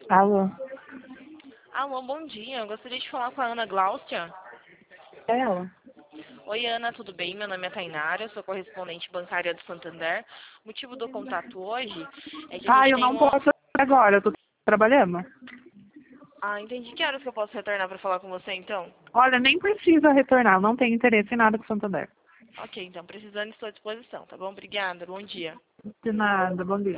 Alô? Alô, bom dia. Eu gostaria de falar com a Ana Gláucia. É ela? Oi, Ana, tudo bem? Meu nome é Tainara, eu sou correspondente bancária do Santander. O motivo do contato hoje é que a Ah, gente eu tem não uma... posso agora, eu tô trabalhando. Ah, entendi. Que horas que eu posso retornar para falar com você, então? Olha, nem precisa retornar, não tenho interesse em nada com Santander. Ok, então, precisando, estou à disposição, tá bom? Obrigada, bom dia. De nada, bom dia.